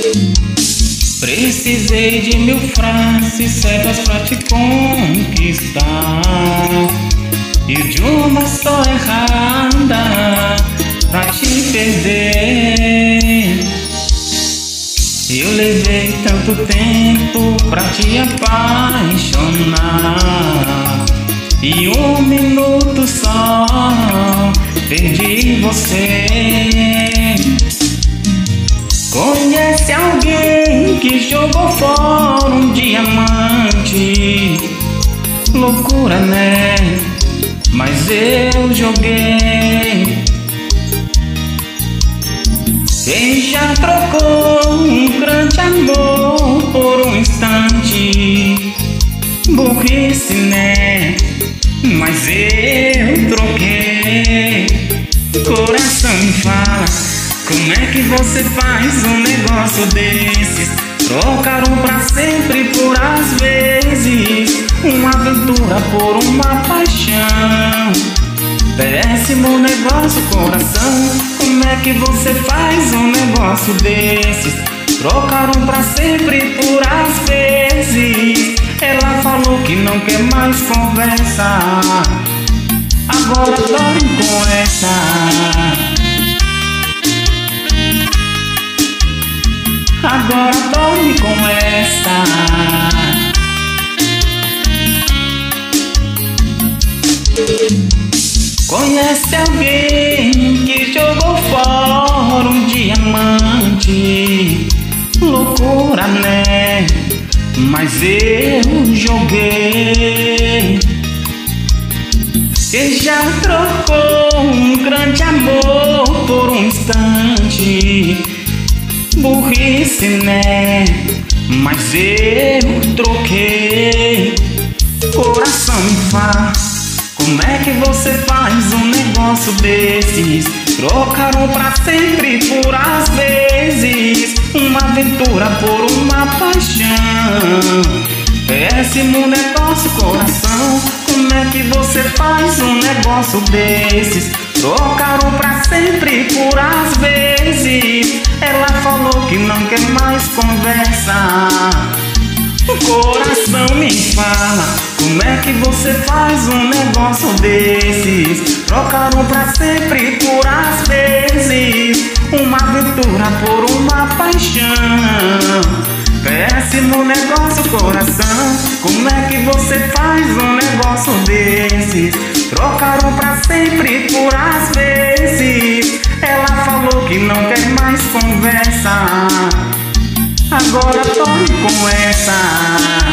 Precisei de 1000 frases certas pra te conquistar e de uma só errada pra te perder. Eu levei tanto tempo pra te apaixonar e 1 minuto só perdi você. Conhece alguém que jogou fora um diamante? Loucura, né? Mas eu joguei. Quem já trocou um grande amor por um instante? Burrice, né? Mas eu troquei. Coração me fala, como é que você faz um negócio desses? Trocar um pra sempre por às vezes, uma aventura por uma paixão. Péssimo negócio, coração. Como é que você faz um negócio desses? Trocar um pra sempre por às vezes. Ela falou que não quer mais conversa, agora dorme com essa. Agora dorme com essa. Conhece alguém que jogou fora um diamante? Loucura, né? Mas eu joguei. Que já trocou um grande amor por um instante? Burrice, né? Mas eu troquei. Coração me fala, como é que você faz um negócio desses? Trocar um pra sempre por às vezes, uma aventura por uma paixão. Péssimo negócio, coração. Como é que você faz um negócio desses? Trocar um pra sempre por às vezes. Ela falou que não quer mais conversa. O coração me fala, como é que você faz um negócio desses? Trocar um pra sempre por às vezes, uma aventura por uma paixão. Péssimo negócio, coração. Como é que você faz um negócio desses? Trocar um pra sempre por às vezes. Ela falou que não quer mais conversa, agora dorme com essa.